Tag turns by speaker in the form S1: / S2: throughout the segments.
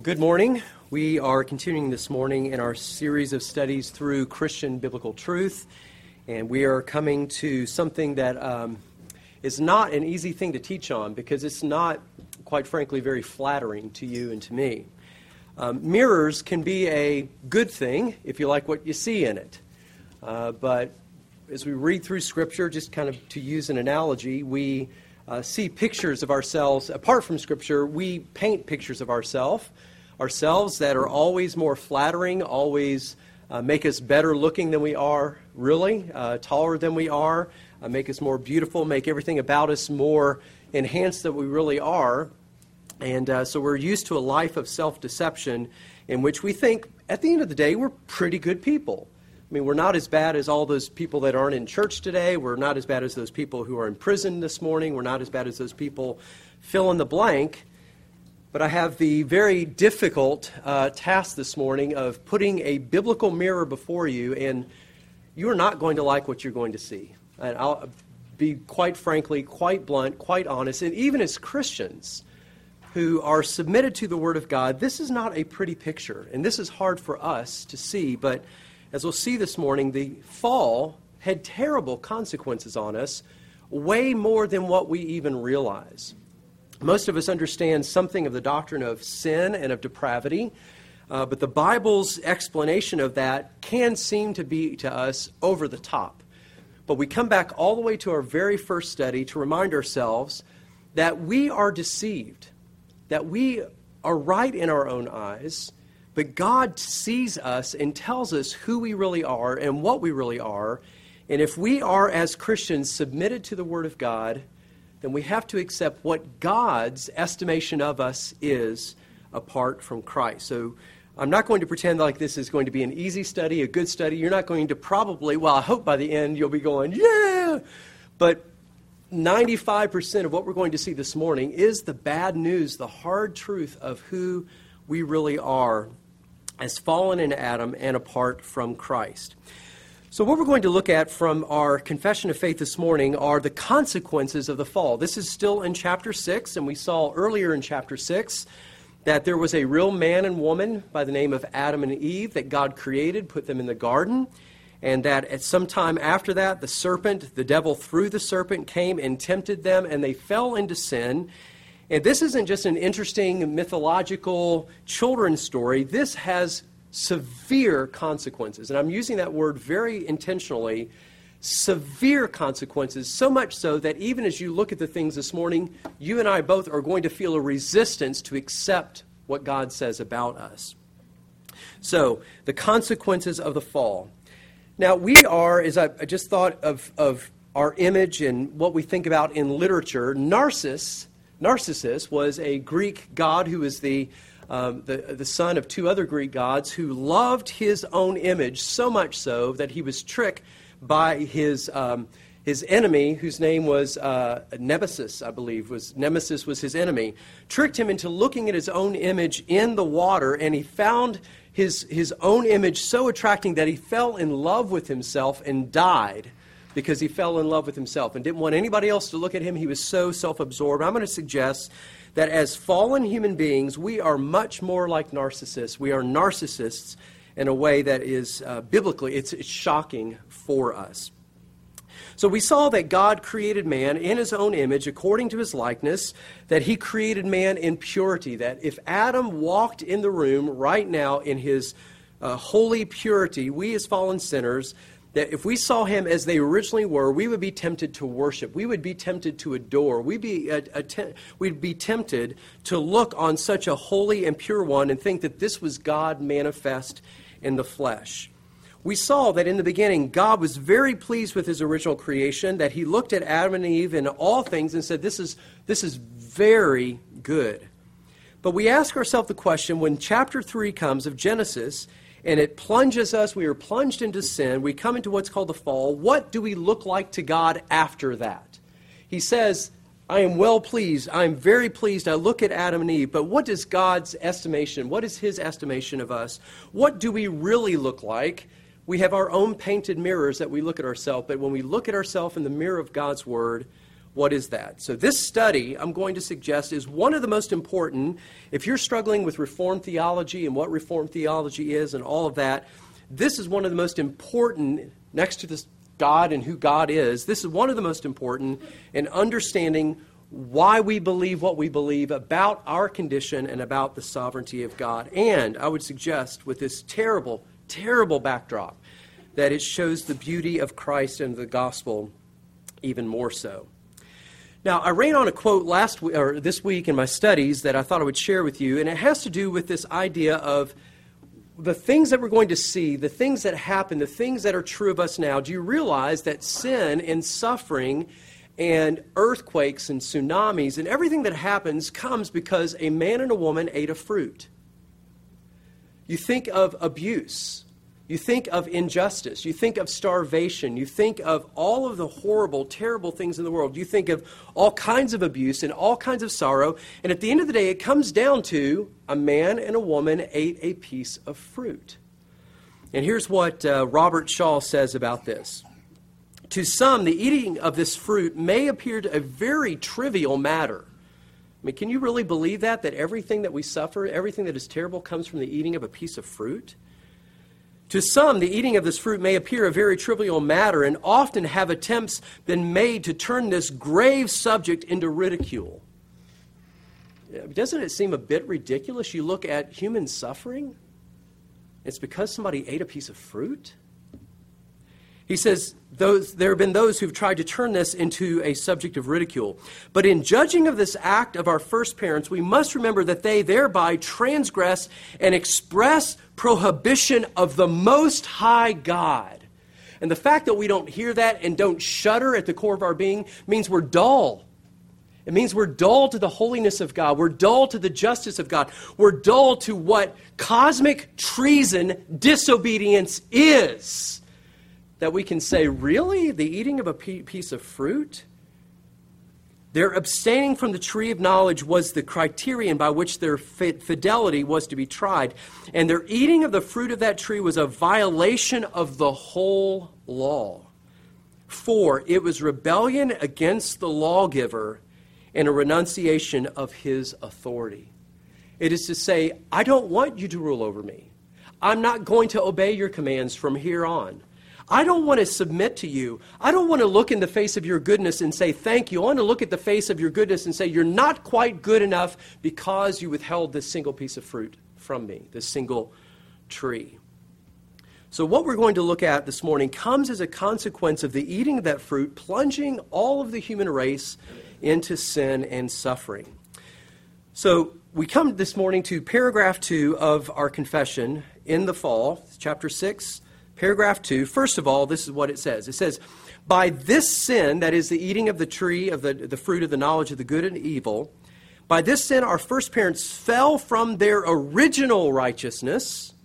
S1: Good morning. We are continuing this morning in our series of studies through Christian biblical truth, and we are coming to something that is not an easy thing to teach on because it's not, quite frankly, very flattering to you and to me. Mirrors can be a good thing if you like what you see in it, but as we read through Scripture, just kind of to use an analogy, we see pictures of ourselves. Apart from Scripture, we paint pictures of ourselves that are always more flattering, always make us better looking than we are really, taller than we are, make us more beautiful, make everything about us more enhanced than we really are. And so we're used to a life of self-deception in which we think, at the end of the day, we're pretty good people. I mean, we're not as bad as all those people that aren't in church today. We're not as bad as those people who are in prison this morning. We're not as bad as those people fill in the blank. But I have the very difficult task this morning of putting a biblical mirror before you, and you are not going to like what you're going to see. And I'll be quite frankly, quite blunt, quite honest, and even as Christians who are submitted to the Word of God, this is not a pretty picture, and this is hard for us to see, but as we'll see this morning, the fall had terrible consequences on us, way more than what we even realize. Most of us understand something of the doctrine of sin and of depravity, but the Bible's explanation of that can seem to be to us over the top. But we come back all the way to our very first study to remind ourselves that we are deceived, that we are right in our own eyes, but God sees us and tells us who we really are and what we really are. And if we are, as Christians, submitted to the Word of God, then we have to accept what God's estimation of us is apart from Christ. So I'm not going to pretend like this is going to be an easy study, a good study. You're not going to probably, well, I hope by the end you'll be going, yeah! But 95% of what we're going to see this morning is the bad news, the hard truth of who we really are as fallen in Adam and apart from Christ. So what we're going to look at from our confession of faith this morning are the consequences of the fall. This is still in chapter 6, and we saw earlier in chapter 6 that there was a real man and woman by the name of Adam and Eve that God created, put them in the garden, and that at some time after that, the serpent, the devil through the serpent, came and tempted them, and they fell into sin. And this isn't just an interesting mythological children's story. This has severe consequences. And I'm using that word very intentionally. Severe consequences, so much so that even as you look at the things this morning, you and I both are going to feel a resistance to accept what God says about us. So, the consequences of the fall. Now, we are, as I just thought of our image and what we think about in literature, Narcissus was a Greek god who was the son of two other Greek gods who loved his own image so much so that he was tricked by his enemy, whose name was Nemesis, I believe. Nemesis was his enemy. Tricked him into looking at his own image in the water, and he found his own image so attracting that he fell in love with himself and died because he fell in love with himself and didn't want anybody else to look at him. He was so self-absorbed. I'm going to suggest that as fallen human beings, we are much more like Narcissus. We are narcissists in a way that is biblically, it's shocking for us. So we saw that God created man in his own image, according to his likeness, that he created man in purity, that if Adam walked in the room right now in his holy purity, we as fallen sinners, that if we saw him as they originally were, we would be tempted to worship. We would be tempted to adore. We'd be tempted to look on such a holy and pure one and think that this was God manifest in the flesh. We saw that in the beginning, God was very pleased with his original creation, that he looked at Adam and Eve in all things and said, this is very good. But we ask ourselves the question, when chapter 3 comes of Genesis, and it plunges us, we are plunged into sin, we come into what's called the fall, what do we look like to God after that? He says, I am well pleased, I am very pleased, I look at Adam and Eve, but what is God's estimation? What is his estimation of us? What do we really look like? We have our own painted mirrors that we look at ourselves, but when we look at ourselves in the mirror of God's Word, What is that? So this study, I'm going to suggest, is one of the most important. If you're struggling with Reformed theology and what Reformed theology is and all of that, this is one of the most important, next to this God and who God is, this is one of the most important in understanding why we believe what we believe about our condition and about the sovereignty of God. And I would suggest with this terrible, terrible backdrop that it shows the beauty of Christ and the gospel even more so. Now, I ran on a quote this week in my studies that I thought I would share with you, and it has to do with this idea of the things that we're going to see, the things that happen, the things that are true of us now. Do you realize that sin and suffering and earthquakes and tsunamis and everything that happens comes because a man and a woman ate a fruit? You think of abuse. You think of injustice. You think of starvation. You think of all of the horrible, terrible things in the world. You think of all kinds of abuse and all kinds of sorrow. And at the end of the day, it comes down to a man and a woman ate a piece of fruit. And here's what Robert Shaw says about this. To some, the eating of this fruit may appear to a very trivial matter. I mean, can you really believe that everything that we suffer, everything that is terrible comes from the eating of a piece of fruit? To some, the eating of this fruit may appear a very trivial matter, and often have attempts been made to turn this grave subject into ridicule. Doesn't it seem a bit ridiculous? You look at human suffering, it's because somebody ate a piece of fruit? He says there have been those who've tried to turn this into a subject of ridicule. But in judging of this act of our first parents, we must remember that they thereby transgress and express prohibition of the Most High God. And the fact that we don't hear that and don't shudder at the core of our being means we're dull. It means we're dull to the holiness of God. We're dull to the justice of God. We're dull to what cosmic treason, disobedience is. That we can say, really? The eating of a piece of fruit? Their abstaining from the tree of knowledge was the criterion by which their fidelity was to be tried. And their eating of the fruit of that tree was a violation of the whole law. For it was rebellion against the lawgiver and a renunciation of his authority. It is to say, I don't want you to rule over me. I'm not going to obey your commands from here on. I don't want to submit to you. I don't want to look in the face of your goodness and say thank you. I want to look at the face of your goodness and say you're not quite good enough because you withheld this single piece of fruit from me, this single tree. So what we're going to look at this morning comes as a consequence of the eating of that fruit, plunging all of the human race into sin and suffering. So we come this morning to paragraph 2 of our confession in the fall, chapter 6. Paragraph 2, first of all, this is what it says. It says, by this sin, that is the eating of the tree of the fruit of the knowledge of the good and evil, by this sin our first parents fell from their original righteousness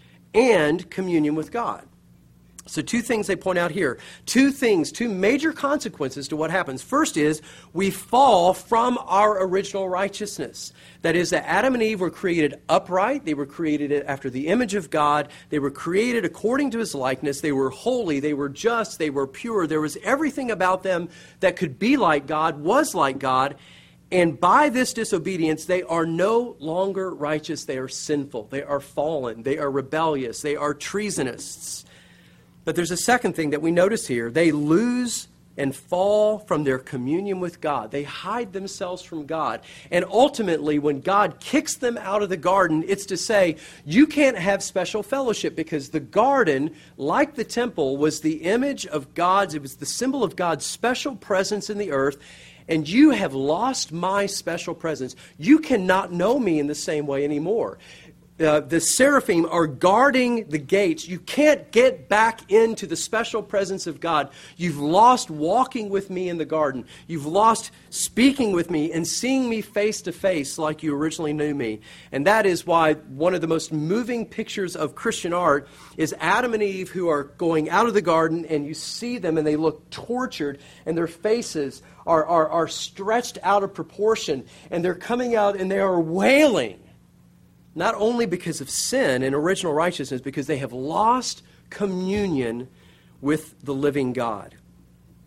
S1: and communion with God. So two things they point out here. Two major consequences to what happens. First is we fall from our original righteousness. That is that Adam and Eve were created upright. They were created after the image of God. They were created according to his likeness. They were holy. They were just. They were pure. There was everything about them that could be like God, was like God. And by this disobedience, they are no longer righteous. They are sinful. They are fallen. They are rebellious. They are treasonists. But there's a second thing that we notice here. They lose and fall from their communion with God. They hide themselves from God. And ultimately, when God kicks them out of the garden, it's to say, you can't have special fellowship because the garden, like the temple, was the image of God's, it was the symbol of God's special presence in the earth. And you have lost my special presence. You cannot know me in the same way anymore. The seraphim are guarding the gates. You can't get back into the special presence of God. You've lost walking with me in the garden. You've lost speaking with me and seeing me face to face like you originally knew me. And that is why one of the most moving pictures of Christian art is Adam and Eve who are going out of the garden, and you see them and they look tortured and their faces are stretched out of proportion, and they're coming out and they are wailing. Not only because of sin and original righteousness, because they have lost communion with the living God.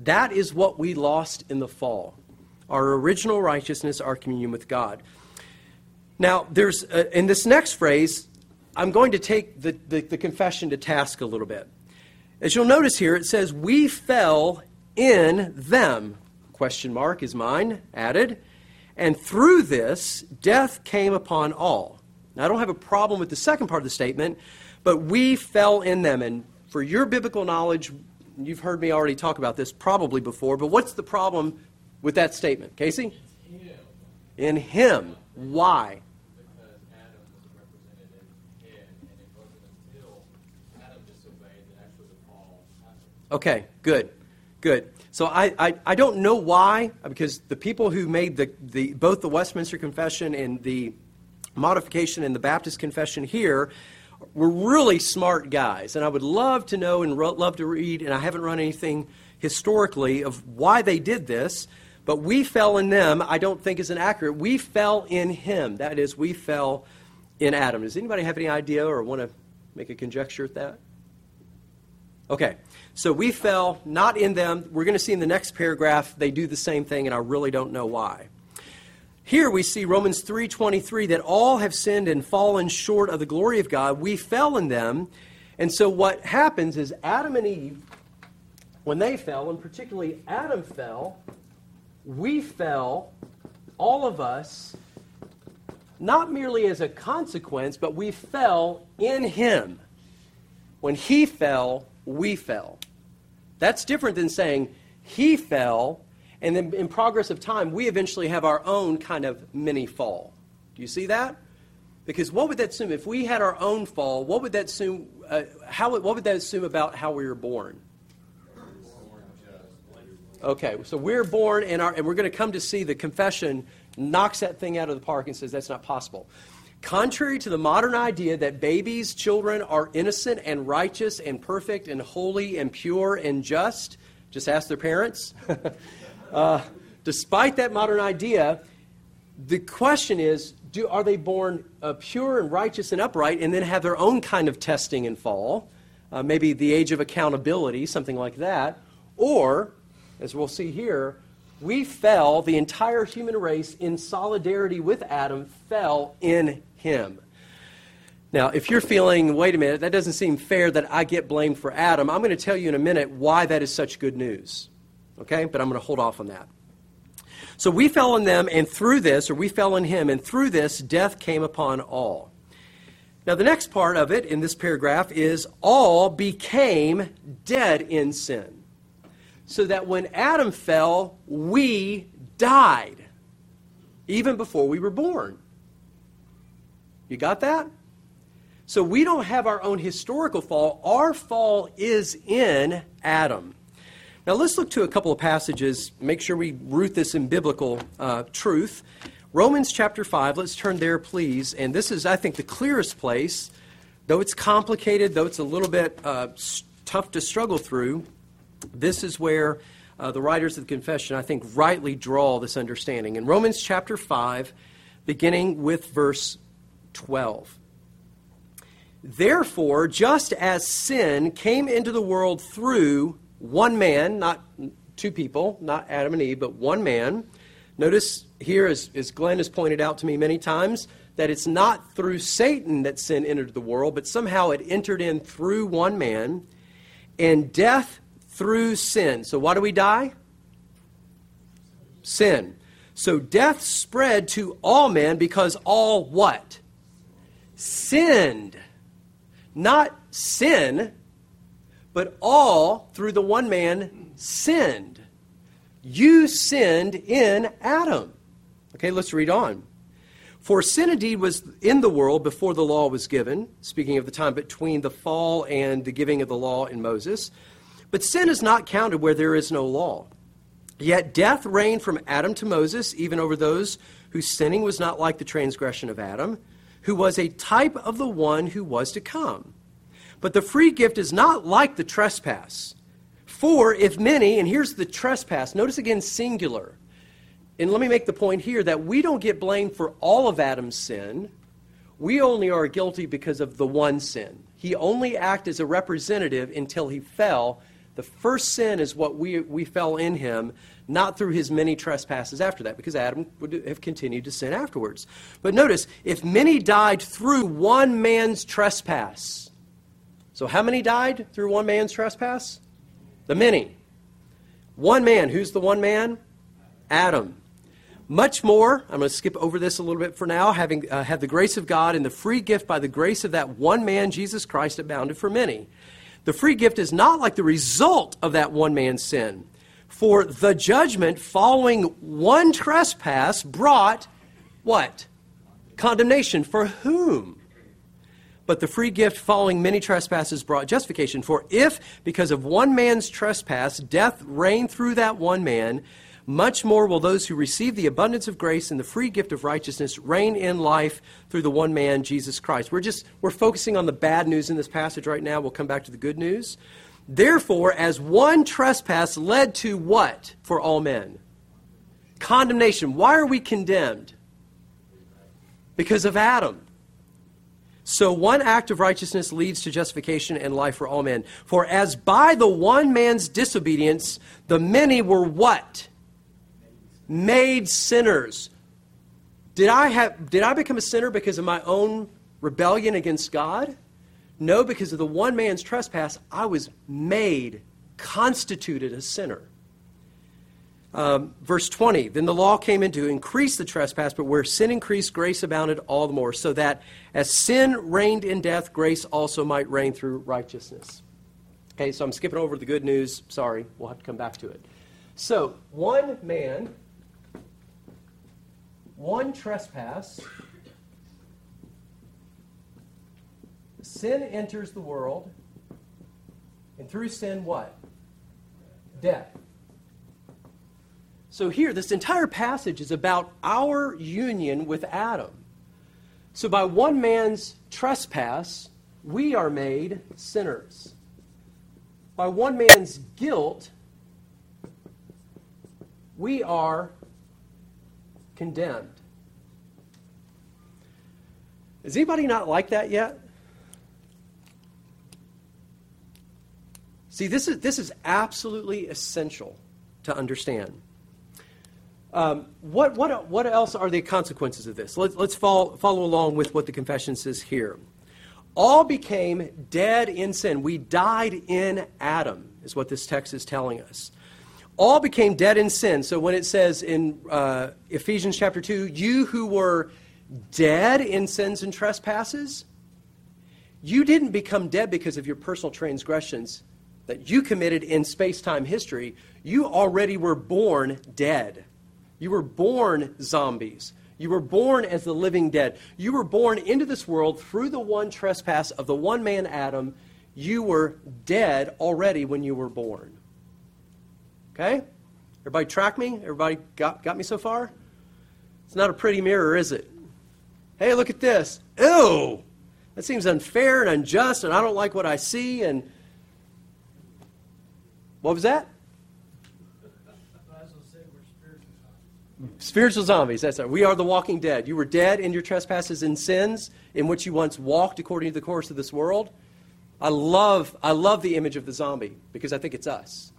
S1: That is what we lost in the fall. Our original righteousness, our communion with God. Now, there's in this next phrase, I'm going to take the confession to task a little bit. As you'll notice here, it says, we fell in them, question mark is mine, added, and through this, death came upon all. Now, I don't have a problem with the second part of the statement, but we fell in them. And for your biblical knowledge, you've heard me already talk about this probably before, but what's the problem with that statement? Casey? In him. Why?
S2: Because Adam was represented in him, and it wasn't until Adam disobeyed that actually the fall happened.
S1: Okay, good. So I don't know why, because the people who made both the Westminster Confession and the modification in the Baptist Confession here were really smart guys. And I would love to know and love to read, and I haven't run anything historically of why they did this, but we fell in them, I don't think is inaccurate. We fell in him. That is, we fell in Adam. Does anybody have any idea or want to make a conjecture at that? Okay, so we fell not in them. We're going to see in the next paragraph they do the same thing, and I really don't know why. Here we see Romans 3:23, that all have sinned and fallen short of the glory of God. We fell in them. And so what happens is Adam and Eve, when they fell, and particularly Adam fell, we fell, all of us, not merely as a consequence, but we fell in him. When he fell, we fell. That's different than saying he fell, and then in progress of time, we eventually have our own kind of mini fall. Do you see that? Because what would that assume? If we had our own fall, what would that assume? What would that assume about how we were born? Okay, so we're born, and we're going to come to see the confession knocks that thing out of the park and says that's not possible. Contrary to the modern idea that babies, children are innocent and righteous and perfect and holy and pure and just ask their parents. Despite that modern idea, the question is, are they born pure and righteous and upright and then have their own kind of testing and fall? Maybe the age of accountability, something like that. Or, as we'll see here, we fell, the entire human race in solidarity with Adam fell in him. Now, if you're feeling, wait a minute, that doesn't seem fair that I get blamed for Adam, I'm going to tell you in a minute why that is such good news. Okay? But I'm going to hold off on that. So we fell in them, and through this, or we fell in him, and through this, death came upon all. Now, the next part of it in this paragraph is all became dead in sin. So that when Adam fell, we died, even before we were born. You got that? So we don't have our own historical fall. Our fall is in Adam. Now let's look to a couple of passages, make sure we root this in biblical truth. Romans chapter 5, let's turn there, please. And this is, I think, the clearest place, though it's complicated, though it's a little bit tough to struggle through. This is where the writers of the confession, I think, rightly draw this understanding. In Romans chapter 5, beginning with verse 12. Therefore, just as sin came into the world through one man, not two people, not Adam and Eve, but one man. Notice here, as Glenn has pointed out to me many times, that it's not through Satan that sin entered the world, but somehow it entered in through one man, and death through sin. So why do we die? Sin. So death spread to all men because all what? Sinned. Not sin, but all through the one man sinned. You sinned in Adam. Okay, let's read on. For sin indeed was in the world before the law was given, speaking of the time between the fall and the giving of the law in Moses. But sin is not counted where there is no law. Yet death reigned from Adam to Moses, even over those whose sinning was not like the transgression of Adam, who was a type of the one who was to come. But the free gift is not like the trespass. For if many, and here's the trespass, notice again singular. And let me make the point here that we don't get blamed for all of Adam's sin. We only are guilty because of the one sin. He only acted as a representative until he fell. The first sin is what we fell in him, not through his many trespasses after that, because Adam would have continued to sin afterwards. But notice, if many died through one man's trespass. So how many died through one man's trespass? The many. One man. Who's the one man? Adam. Much more, I'm going to skip over this a little bit for now, having had the grace of God and the free gift by the grace of that one man, Jesus Christ, abounded for many. The free gift is not like the result of that one man's sin. For the judgment following one trespass brought what? Condemnation. For whom? But the free gift following many trespasses brought justification. For if, because of one man's trespass, death reigned through that one man, much more will those who receive the abundance of grace and the free gift of righteousness reign in life through the one man, Jesus Christ. We're focusing on the bad news in this passage right now. We'll come back to the good news. Therefore, as one trespass led to what for all men? Condemnation. Why are we condemned? Because of Adam. So one act of righteousness leads to justification and life for all men. For as by the one man's disobedience, the many were what? Made sinners. Did I become a sinner because of my own rebellion against God? No, because of the one man's trespass, I was made, constituted a sinner. Verse 20, then the law came in to increase the trespass, but where sin increased, grace abounded all the more, so that as sin reigned in death, grace also might reign through righteousness. Okay, so I'm skipping over the good news. Sorry, we'll have to come back to it. So, one man, one trespass, sin enters the world, and through sin, what? Death. So here, this entire passage is about our union with Adam. So by one man's trespass, we are made sinners. By one man's guilt, we are condemned. Is anybody not like that yet? See, this is absolutely essential to understand. What else are the consequences of this? Let's follow along with what the confession says here. All became dead in sin. We died in Adam, is what this text is telling us. All became dead in sin. So when it says in Ephesians chapter 2, you who were dead in sins and trespasses, you didn't become dead because of your personal transgressions that you committed in space-time history. You already were born dead. You were born zombies. You were born as the living dead. You were born into this world through the one trespass of the one man Adam. You were dead already when you were born. Okay? Everybody track me? Everybody got me so far? It's not a pretty mirror, is it? Hey, look at this. Ew! That seems unfair and unjust, and I don't like what I see, and... What was that? Spiritual zombies, that's right. We are the walking dead. You were dead in your trespasses and sins in which you once walked according to the course of this world. I love the image of the zombie because I think it's us.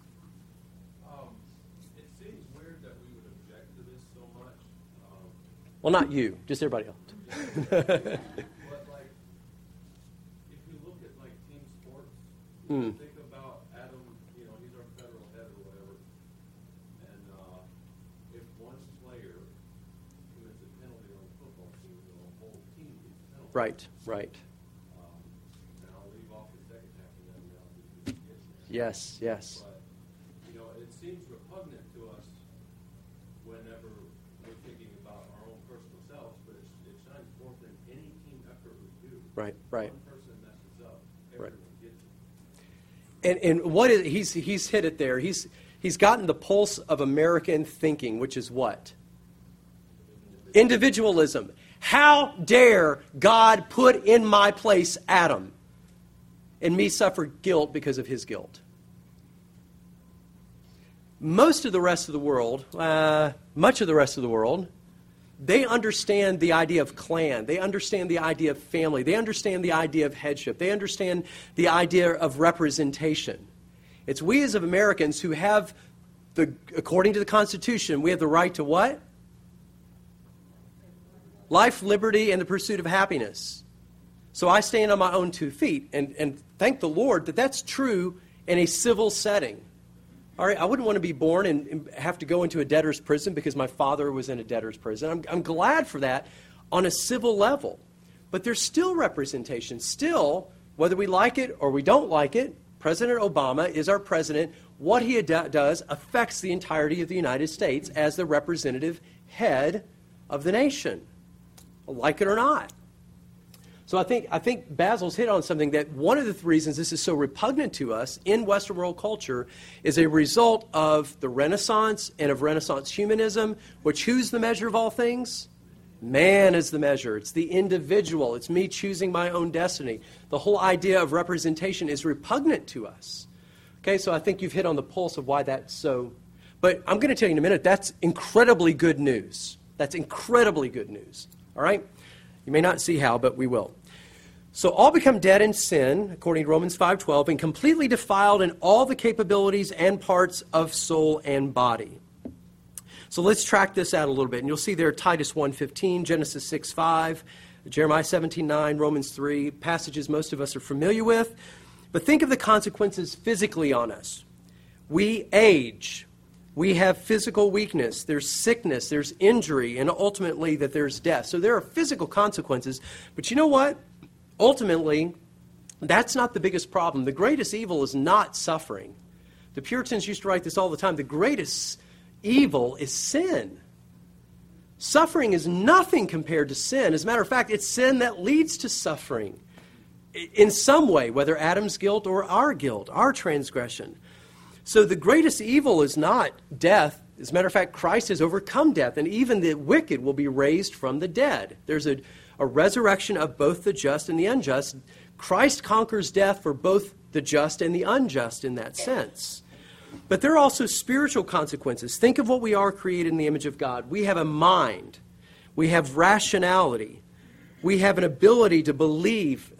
S2: It seems weird that we would object to this so much.
S1: Well, not you, just everybody else.
S2: But like, if you look at like team sports, think about Adam. You know, he's our federal head or whatever. And if one player commits a penalty on the football team, the whole team gets a penalty.
S1: Right.
S2: And I'll leave off the second half of that now because we get there.
S1: Yes.
S2: But you know, it seems repugnant to us whenever we're thinking about our own personal selves, but it shines forth in any team effort we do.
S1: Right.
S2: One person messes up, everyone gets it.
S1: And what is he's hit it there. He's gotten the pulse of American thinking, which is what? Individualism. How dare God put in my place Adam and me suffer guilt because of his guilt? Most of the rest of the world, much of the rest of the world, they understand the idea of clan. They understand the idea of family. They understand the idea of headship. They understand the idea of representation. It's we as of Americans who have, according to the Constitution, we have the right to what? Life, liberty, and the pursuit of happiness. So I stand on my own 2 feet, and thank the Lord that that's true in a civil setting. All right, I wouldn't want to be born and have to go into a debtor's prison because my father was in a debtor's prison. I'm glad for that on a civil level. But there's still representation. Still, whether we like it or we don't like it, President Obama is our president. What he does affects the entirety of the United States as the representative head of the nation, like it or not. So I think Basil's hit on something, that one of the reasons this is so repugnant to us in Western world culture is a result of the Renaissance and of Renaissance humanism, which who's the measure of all things? Man is the measure. It's the individual. It's me choosing my own destiny. The whole idea of representation is repugnant to us. Okay, so I think you've hit on the pulse of why that's so. But I'm going to tell you in a minute, that's incredibly good news. That's incredibly good news. All right? You may not see how, but we will. So all become dead in sin, according to Romans 5:12, and completely defiled in all the capabilities and parts of soul and body. So let's track this out a little bit. And you'll see there Titus 1:15, Genesis 6:5, Jeremiah 17:9, Romans 3, passages most of us are familiar with. But think of the consequences physically on us. We age. We have physical weakness. There's sickness. There's injury. And ultimately that there's death. So there are physical consequences. But you know what? Ultimately, that's not the biggest problem. The greatest evil is not suffering. The Puritans used to write this all the time. The greatest evil is sin. Suffering is nothing compared to sin. As a matter of fact, it's sin that leads to suffering in some way, whether Adam's guilt or our guilt, our transgression. So the greatest evil is not death. As a matter of fact, Christ has overcome death, and even the wicked will be raised from the dead. There's a resurrection of both the just and the unjust. Christ conquers death for both the just and the unjust in that sense. But there are also spiritual consequences. Think of what we are created in the image of God. We have a mind. We have rationality. We have an ability to believe.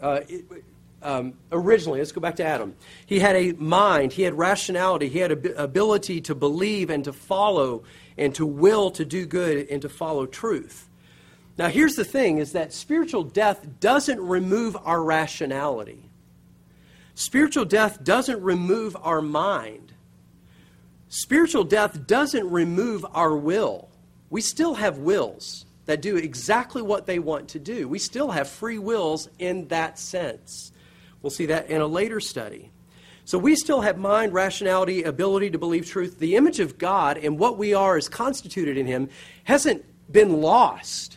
S1: Originally, let's go back to Adam. He had a mind. He had rationality. He had an ability to believe and to follow and to will to do good and to follow truth. Now, here's the thing, is that spiritual death doesn't remove our rationality. Spiritual death doesn't remove our mind. Spiritual death doesn't remove our will. We still have wills that do exactly what they want to do. We still have free wills in that sense. We'll see that in a later study. So we still have mind, rationality, ability to believe truth. The image of God and what we are as constituted in Him hasn't been lost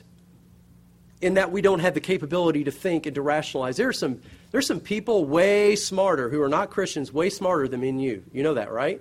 S1: in that we don't have the capability to think and to rationalize. There's some people way smarter who are not Christians, way smarter than me and you. You know that, right?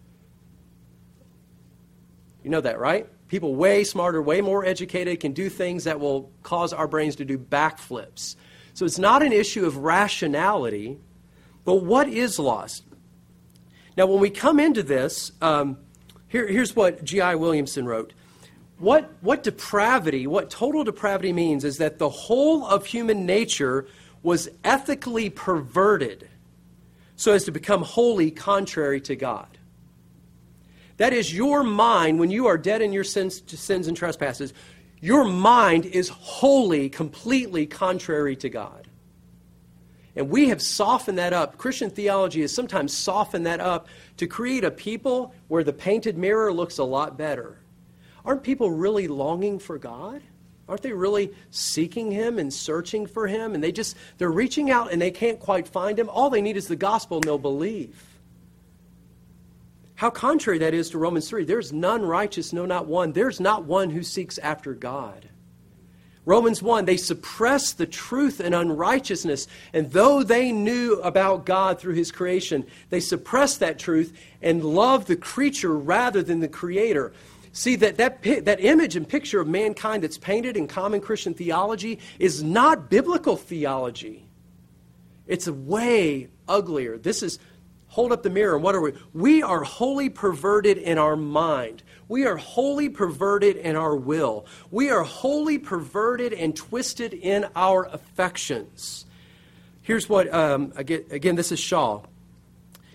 S1: You know that, right? People way smarter, way more educated, can do things that will cause our brains to do backflips. So it's not an issue of rationality, but what is lost? Now, when we come into this, here's what G.I. Williamson wrote. What depravity, what total depravity means is that the whole of human nature was ethically perverted so as to become wholly contrary to God. That is, your mind, when you are dead in your sins and trespasses, your mind is wholly, completely contrary to God. And we have softened that up. Christian theology has sometimes softened that up to create a people where the painted mirror looks a lot better. Aren't people really longing for God? Aren't they really seeking Him and searching for Him? And they're reaching out and they can't quite find Him. All they need is the gospel and they'll believe. How contrary that is to Romans 3. There's none righteous, no, not one. There's not one who seeks after God. Romans 1, they suppress the truth and unrighteousness. And though they knew about God through His creation, they suppress that truth and love the creature rather than the Creator. See, that image and picture of mankind that's painted in common Christian theology is not biblical theology. It's way uglier. This is, hold up the mirror, and what are we? We are wholly perverted in our mind. We are wholly perverted in our will. We are wholly perverted and twisted in our affections. Here's what, again, this is Shaw.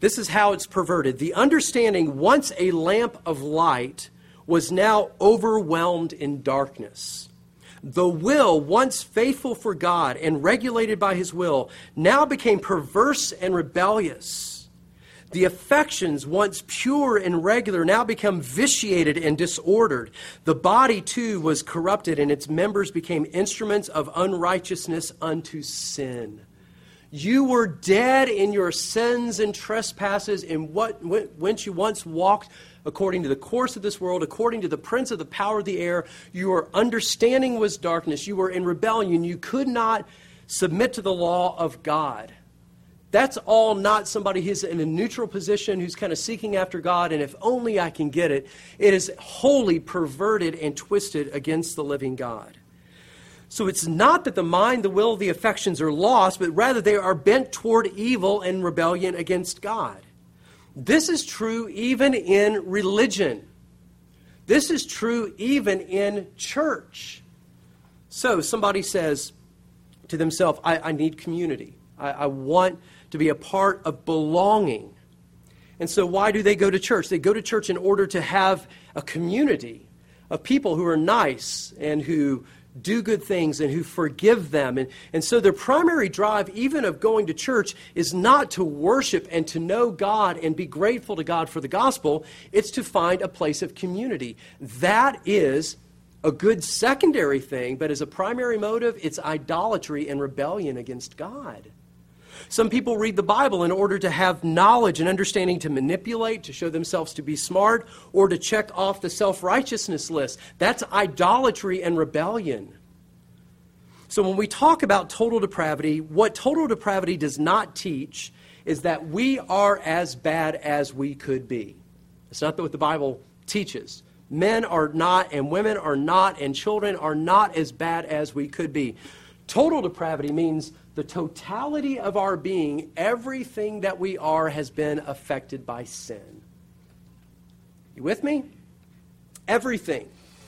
S1: This is how it's perverted. The understanding, once a lamp of light, was now overwhelmed in darkness. The will, once faithful for God and regulated by his will, now became perverse and rebellious. The affections, once pure and regular, now become vitiated and disordered. The body, too, was corrupted, and its members became instruments of unrighteousness unto sin. You were dead in your sins and trespasses, in whence you once walked according to the course of this world, according to the prince of the power of the air. Your understanding was darkness. You were in rebellion. You could not submit to the law of God. That's all not somebody who's in a neutral position, who's kind of seeking after God, and if only I can get it. It is wholly perverted and twisted against the living God. So it's not that the mind, the will, the affections are lost, but rather they are bent toward evil and rebellion against God. This is true even in religion. This is true even in church. So somebody says to themselves, I need community. I want to be a part of belonging. And so why do they go to church? They go to church in order to have a community of people who are nice and who do good things and who forgive them. And so their primary drive, even of going to church, is not to worship and to know God and be grateful to God for the gospel. It's to find a place of community. That is a good secondary thing, but as a primary motive, it's idolatry and rebellion against God. Some people read the Bible in order to have knowledge and understanding to manipulate, to show themselves to be smart, or to check off the self-righteousness list. That's idolatry and rebellion. So when we talk about total depravity, what total depravity does not teach is that we are as bad as we could be. It's not what the Bible teaches. Men are not, and women are not, and children are not as bad as we could be. Total depravity means the totality of our being, everything that we are, has been affected by sin. You with me? Everything.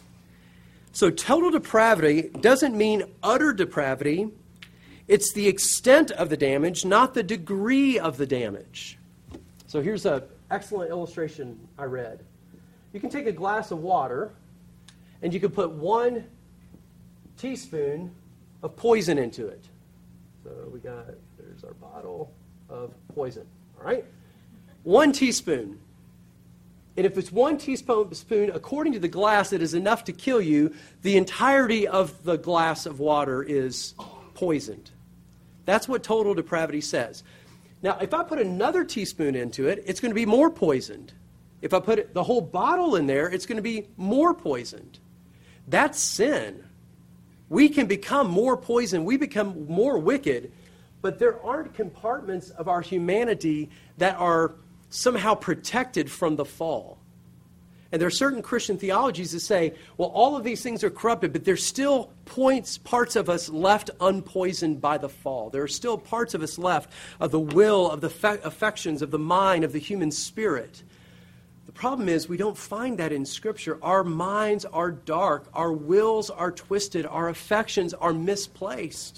S1: So total depravity doesn't mean utter depravity. It's the extent of the damage, not the degree of the damage. So here's an excellent illustration I read. You can take a glass of water and you can put 1 teaspoon of poison into it. So there's our bottle of poison, all right? 1 teaspoon. And if it's 1 teaspoon, according to the glass, it is enough to kill you. The entirety of the glass of water is poisoned. That's what total depravity says. Now, if I put another teaspoon into it, it's going to be more poisoned. If I put the whole bottle in there, it's going to be more poisoned. That's sin. We can become more poisoned. We become more wicked. But there aren't compartments of our humanity that are somehow protected from the fall. And there are certain Christian theologies that say, well, all of these things are corrupted, but there's still parts of us left unpoisoned by the fall. There are still parts of us left of the will, of the affections, of the mind, of the human spirit. The problem is we don't find that in Scripture. Our minds are dark. Our wills are twisted. Our affections are misplaced.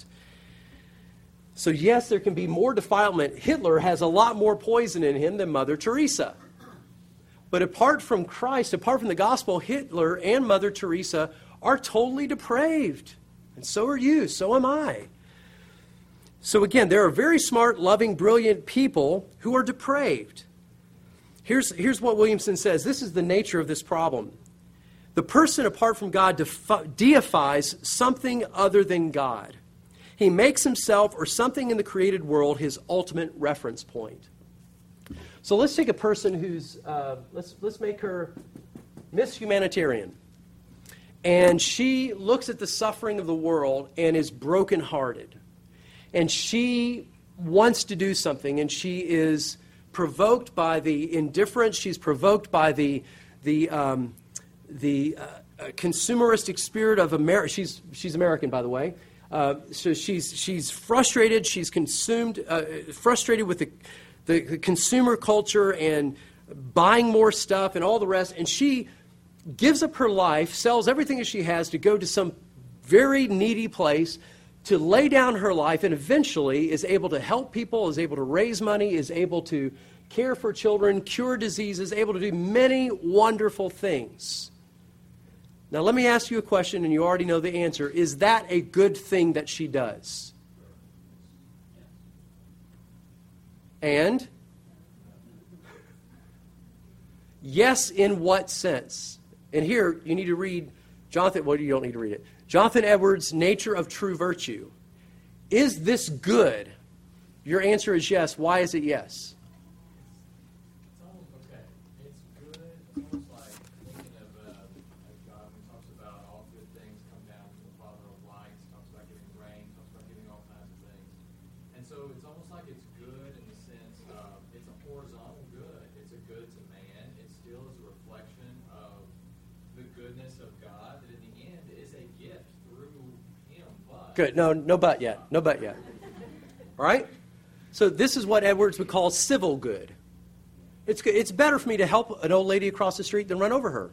S1: So yes, there can be more defilement. Hitler has a lot more poison in him than Mother Teresa. But apart from Christ, apart from the gospel, Hitler and Mother Teresa are totally depraved. And so are you. So am I. So again, there are very smart, loving, brilliant people who are depraved. Here's what Williamson says. This is the nature of this problem. The person apart from God deifies something other than God. He makes himself or something in the created world his ultimate reference point. So let's take a person who's, let's make her Miss Humanitarian. And she looks at the suffering of the world and is brokenhearted. And she wants to do something, and she is provoked by the indifference. She's provoked by the consumeristic spirit of America. She's American, by the way. So she's frustrated. She's frustrated with the consumer culture and buying more stuff and all the rest. And she gives up her life, sells everything that she has to go to some very needy place to lay down her life and eventually is able to help people, is able to raise money, is able to care for children, cure diseases, able to do many wonderful things. Now, let me ask you a question, and you already know the answer. Is that a good thing that she does? And? Yes, in what sense? And here, you need to read Jonathan, well, you don't need to read it. Jonathan Edwards' Nature of True Virtue. Is this good? Your answer is yes. Why is it yes?
S2: It's almost okay. It's good. It's almost like thinking of God when he talks about all good things come down from the Father of lights, talks about giving rain, talks about giving all kinds of things. And so it's almost like it's good in the sense of it's a horizontal good. It's a good to man. It still is a reflection of the goodness of God that in the end is a gift through him. But
S1: Good. No but yet. No but yet. All right? So this is what Edwards would call civil good. It's better for me to help an old lady across the street than run over her.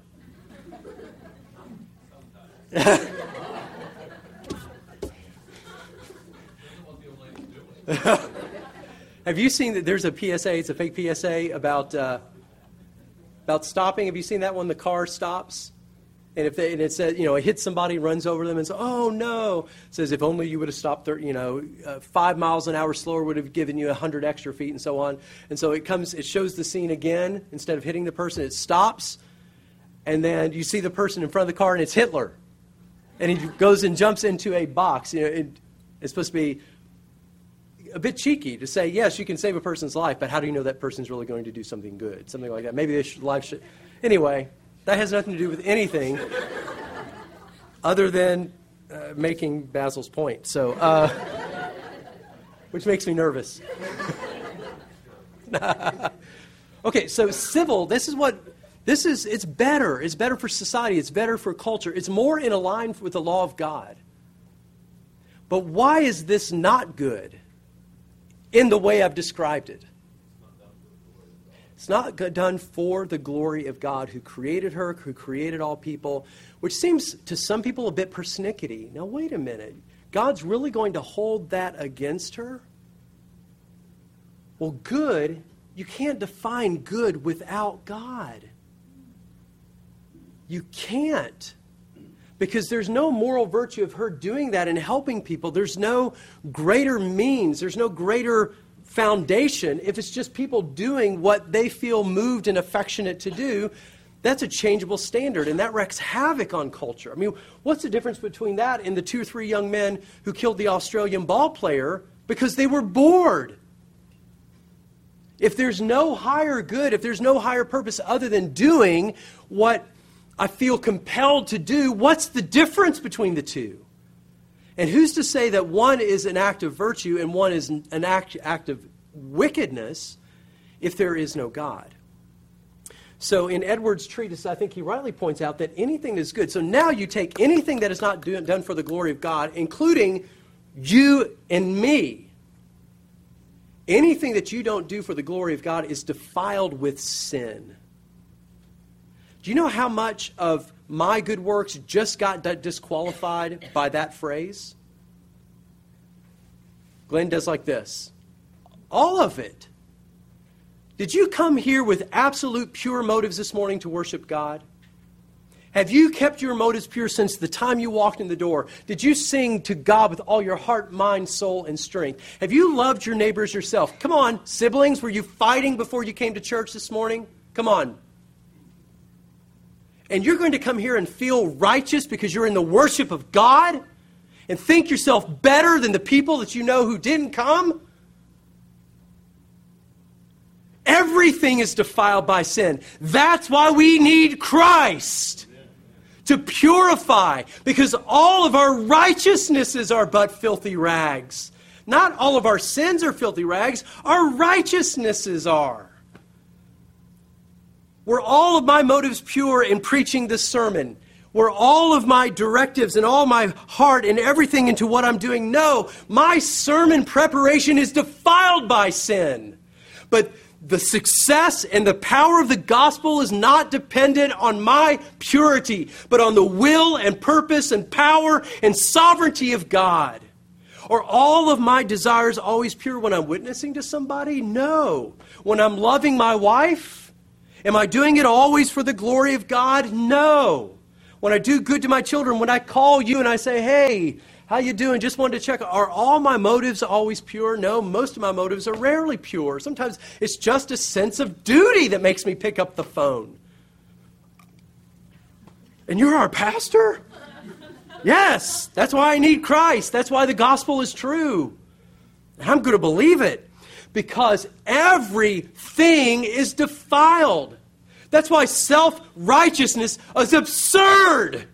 S1: Have you seen that there's a PSA, it's a fake PSA about stopping? Have you seen that one? The car stops. And it says, it hits somebody, runs over them, and says, "Oh no!" It says, "If only you would have stopped, 5 miles an hour slower would have given you 100 extra feet," and so on. And so it shows the scene again. Instead of hitting the person, it stops, and then you see the person in front of the car, and it's Hitler, and he goes and jumps into a box. It's supposed to be a bit cheeky to say, yes, you can save a person's life, but how do you know that person's really going to do something good? Something like that. Maybe life should. Anyway. That has nothing to do with anything other than making Basil's point. So, which makes me nervous. Okay, so civil, it's better. It's better for society. It's better for culture. It's more in line with the law of God. But why is this not good in the way I've described it? It's not done for the glory of God who created her, who created all people, which seems to some people a bit persnickety. Now, wait a minute. God's really going to hold that against her? Well, good, you can't define good without God. You can't. Because there's no moral virtue of her doing that and helping people. There's no greater means. There's no greater foundation if it's just people doing what they feel moved and affectionate to do. That's a changeable standard, and that wreaks havoc on culture. I mean, what's the difference between that and the 2 or 3 young men who killed the Australian ball player because they were bored? If there's no higher good, if there's no higher purpose other than doing what I feel compelled to do, what's the difference between the two? And who's to say that one is an act of virtue and one is an act of wickedness if there is no God? So in Edwards' treatise, I think he rightly points out that anything is good. So now you take anything that is not done for the glory of God, including you and me. Anything that you don't do for the glory of God is defiled with sin. Do you know how much of my good works just got disqualified by that phrase? Glenn does like this. All of it. Did you come here with absolute pure motives this morning to worship God? Have you kept your motives pure since the time you walked in the door? Did you sing to God with all your heart, mind, soul, and strength? Have you loved your neighbors yourself? Come on, siblings, were you fighting before you came to church this morning? Come on. And you're going to come here and feel righteous because you're in the worship of God and think yourself better than the people that you know who didn't come? Everything is defiled by sin. That's why we need Christ to purify, because all of our righteousnesses are but filthy rags. Not all of our sins are filthy rags. Our righteousnesses are. Were all of my motives pure in preaching this sermon? Were all of my directives and all my heart and everything into what I'm doing? No, my sermon preparation is defiled by sin. But the success and the power of the gospel is not dependent on my purity, but on the will and purpose and power and sovereignty of God. Are all of my desires always pure when I'm witnessing to somebody? No. When I'm loving my wife, am I doing it always for the glory of God? No. When I do good to my children, when I call you and I say, hey, how you doing? Just wanted to check. Are all my motives always pure? No, most of my motives are rarely pure. Sometimes it's just a sense of duty that makes me pick up the phone. And you're our pastor? Yes, that's why I need Christ. That's why the gospel is true. And I'm going to believe it because everything is defiled. That's why self-righteousness is absurd.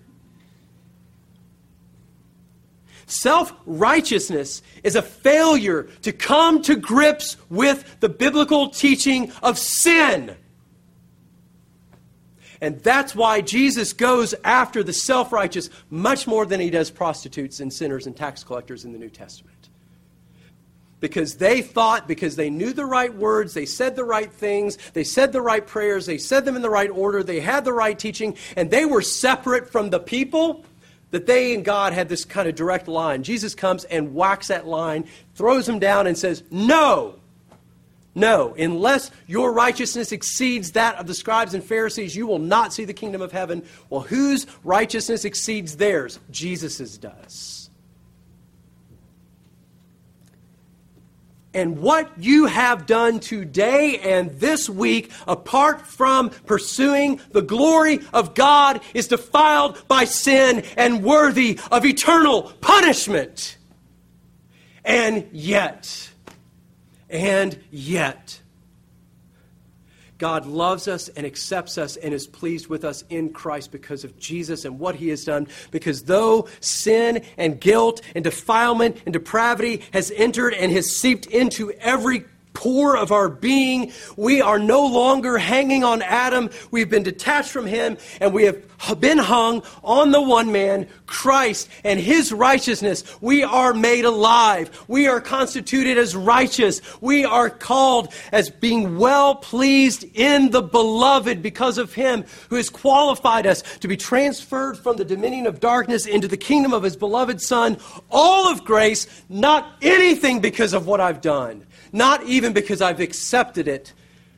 S1: Self-righteousness is a failure to come to grips with the biblical teaching of sin. And that's why Jesus goes after the self-righteous much more than he does prostitutes and sinners and tax collectors in the New Testament. Because they thought, because they knew the right words, they said the right things, they said the right prayers, they said them in the right order, they had the right teaching, and they were separate from the people, that they and God had this kind of direct line. Jesus comes and whacks that line, throws them down and says, no, unless your righteousness exceeds that of the scribes and Pharisees, you will not see the kingdom of heaven. Well, whose righteousness exceeds theirs? Jesus's does. And what you have done today and this week, apart from pursuing the glory of God, is defiled by sin and worthy of eternal punishment. And yet, God loves us and accepts us and is pleased with us in Christ because of Jesus and what he has done. Because though sin and guilt and defilement and depravity has entered and has seeped into every pore of our being, we are no longer hanging on Adam. We've been detached from him and we have been hung on the one man, Christ, and his righteousness. We are made alive. We are constituted as righteous. We are called as being well pleased in the beloved because of him who has qualified us to be transferred from the dominion of darkness into the kingdom of his beloved Son. All of grace, not anything because of what I've done. Not even because I've accepted it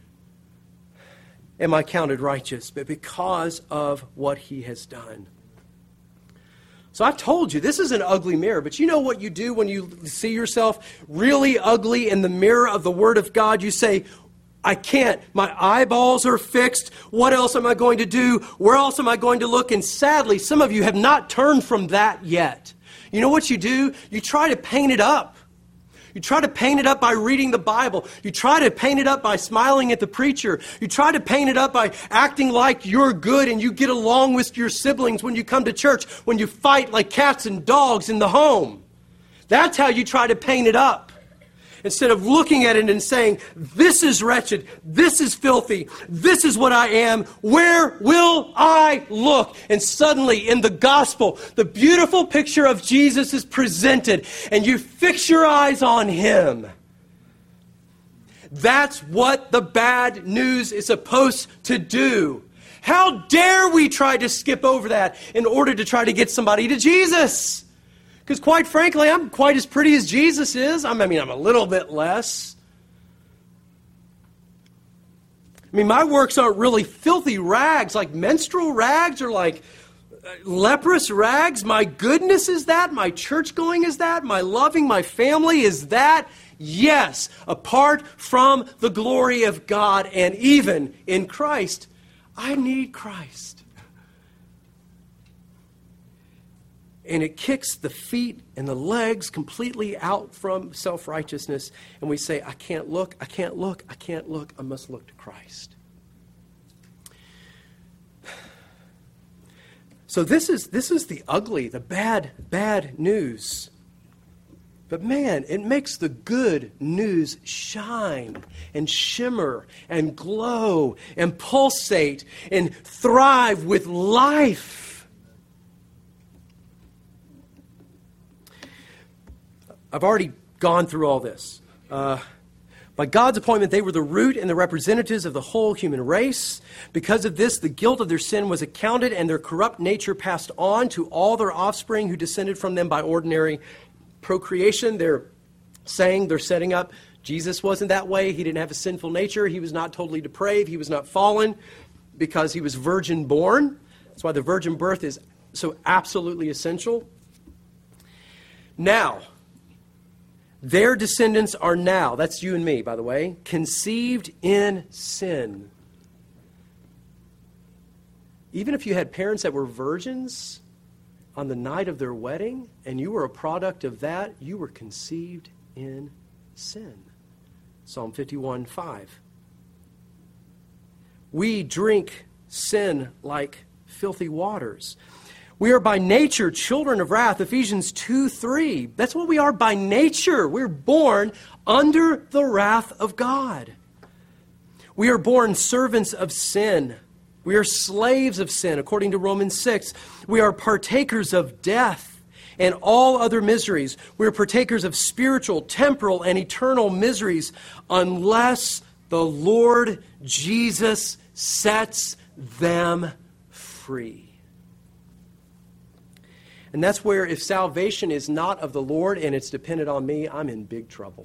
S1: am I counted righteous, but because of what he has done. So I told you, this is an ugly mirror, but you know what you do when you see yourself really ugly in the mirror of the Word of God? You say, I can't. My eyeballs are fixed. What else am I going to do? Where else am I going to look? And sadly, some of you have not turned from that yet. You know what you do? You try to paint it up. You try to paint it up by reading the Bible. You try to paint it up by smiling at the preacher. You try to paint it up by acting like you're good and you get along with your siblings when you come to church, when you fight like cats and dogs in the home. That's how you try to paint it up. Instead of looking at it and saying, this is wretched, this is filthy, this is what I am, where will I look? And suddenly in the gospel, the beautiful picture of Jesus is presented and you fix your eyes on him. That's what the bad news is supposed to do. How dare we try to skip over that in order to try to get somebody to Jesus? Because quite frankly, I'm quite as pretty as Jesus is. I mean, I'm a little bit less. I mean, my works aren't really filthy rags, like menstrual rags or like leprous rags. My goodness is that. My church going is that. My loving my family is that. Yes, apart from the glory of God and even in Christ, I need Christ. And it kicks the feet and the legs completely out from self-righteousness. And we say, I can't look, I can't look, I can't look. I must look to Christ. So this is the ugly, the bad news. But man, it makes the good news shine and shimmer and glow and pulsate and thrive with life. I've already gone through all this. By God's appointment, they were the root and the representatives of the whole human race. Because of this, the guilt of their sin was accounted and their corrupt nature passed on to all their offspring who descended from them by ordinary procreation. They're setting up. Jesus wasn't that way. He didn't have a sinful nature. He was not totally depraved. He was not fallen because he was virgin born. That's why the virgin birth is so absolutely essential. Now, their descendants are now, that's you and me, by the way, conceived in sin. Even if you had parents that were virgins on the night of their wedding, and you were a product of that, you were conceived in sin. Psalm 51:5. We drink sin like filthy waters. We are by nature children of wrath, Ephesians 2:3. That's what we are by nature. We're born under the wrath of God. We are born servants of sin. We are slaves of sin, according to Romans 6. We are partakers of death and all other miseries. We are partakers of spiritual, temporal, and eternal miseries unless the Lord Jesus sets them free. And that's where, if salvation is not of the Lord and it's dependent on me, I'm in big trouble.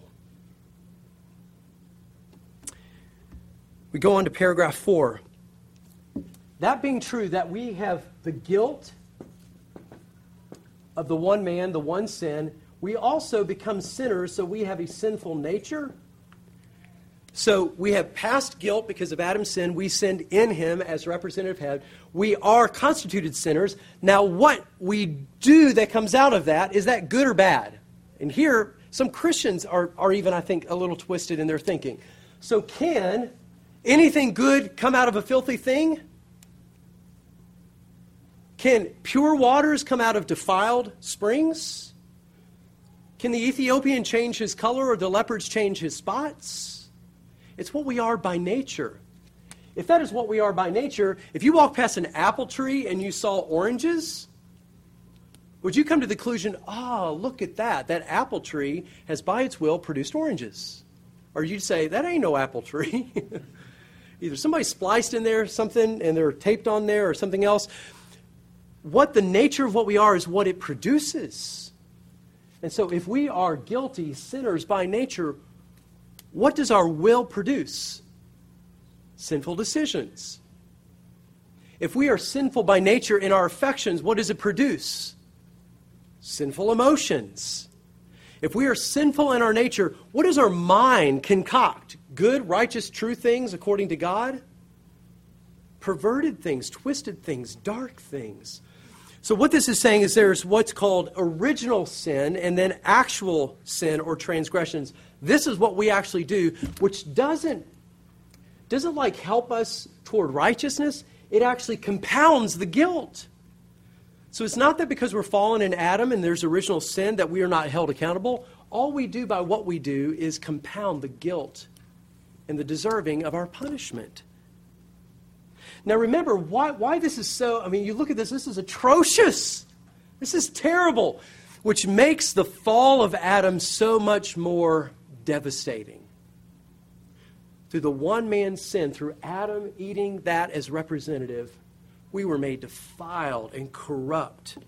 S1: We go on to paragraph 4. That being true, that we have the guilt of the one man, the one sin, we also become sinners, so we have a sinful nature. So we have past guilt because of Adam's sin. We sinned in him as representative head. We are constituted sinners. Now what we do that comes out of that, is that good or bad? And here, some Christians are even, I think, a little twisted in their thinking. So can anything good come out of a filthy thing? Can pure waters come out of defiled springs? Can the Ethiopian change his color or the leopards change his spots? It's what we are by nature. If that is what we are by nature, if you walk past an apple tree and you saw oranges, would you come to the conclusion, look at that. That apple tree has by its will produced oranges? Or you'd say, that ain't no apple tree. Either somebody spliced in there something and they're taped on there or something else. What the nature of what we are is what it produces. And so if we are guilty sinners by nature, what does our will produce? Sinful decisions. If we are sinful by nature in our affections, what does it produce? Sinful emotions. If we are sinful in our nature, what does our mind concoct? Good, righteous, true things according to God? Perverted things, twisted things, dark things. So what this is saying is there's what's called original sin and then actual sin or transgressions. This is what we actually do, which doesn't like help us toward righteousness. It actually compounds the guilt. So it's not that because we're fallen in Adam and there's original sin that we are not held accountable. All we do by what we do is compound the guilt and the deserving of our punishment. Now remember, why this is so, you look at this is atrocious. This is terrible, which makes the fall of Adam so much more devastating. Through the one man's sin, through Adam eating that as representative, we were made defiled and corrupt.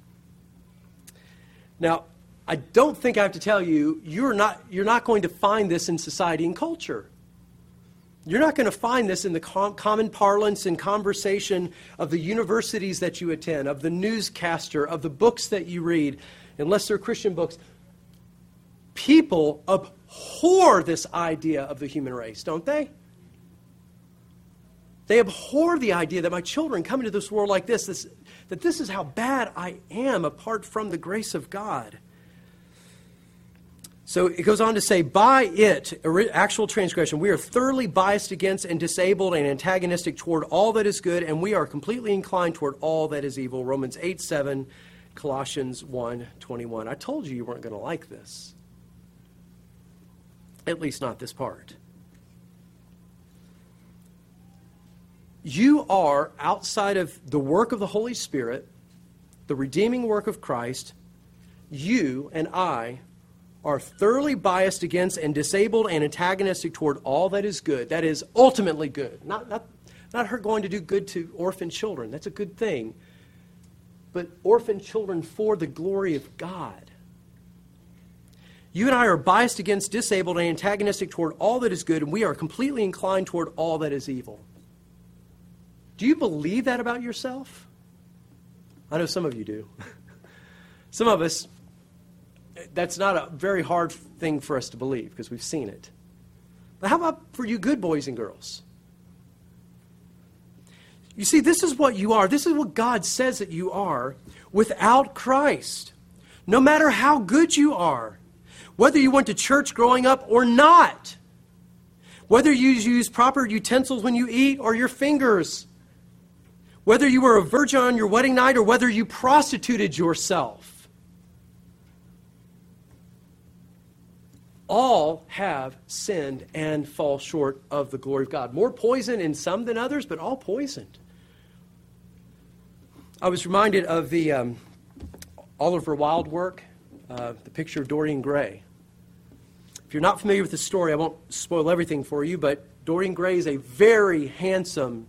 S1: Now, I don't think I have to tell you, you're not going to find this in society and culture. You're not going to find this in the common parlance and conversation of the universities that you attend, of the newscaster, of the books that you read, unless they're Christian books. People abhor this idea of the human race, don't they? They abhor the idea that my children come into this world like this, that this is how bad I am apart from the grace of God. So it goes on to say, by it, actual transgression, we are thoroughly biased against and disabled and antagonistic toward all that is good, and we are completely inclined toward all that is evil. Romans 8:7, Colossians 1:21. I told you weren't going to like this. At least not this part. You are, outside of the work of the Holy Spirit, the redeeming work of Christ, you and I are thoroughly biased against and disabled and antagonistic toward all that is good. That is ultimately good. Not her going to do good to orphan children. That's a good thing. But orphan children for the glory of God. You and I are biased against, disabled, and antagonistic toward all that is good, and we are completely inclined toward all that is evil. Do you believe that about yourself? I know some of you do. Some of us, that's not a very hard thing for us to believe because we've seen it. But how about for you good boys and girls? You see, this is what you are. This is what God says that you are without Christ. No matter how good you are, whether you went to church growing up or not, whether you use proper utensils when you eat or your fingers, whether you were a virgin on your wedding night or whether you prostituted yourself, all have sinned and fall short of the glory of God. More poison in some than others, but all poisoned. I was reminded of the Oliver Wilde work, the picture of Dorian Gray. If you're not familiar with the story, I won't spoil everything for you, but Dorian Gray is a very handsome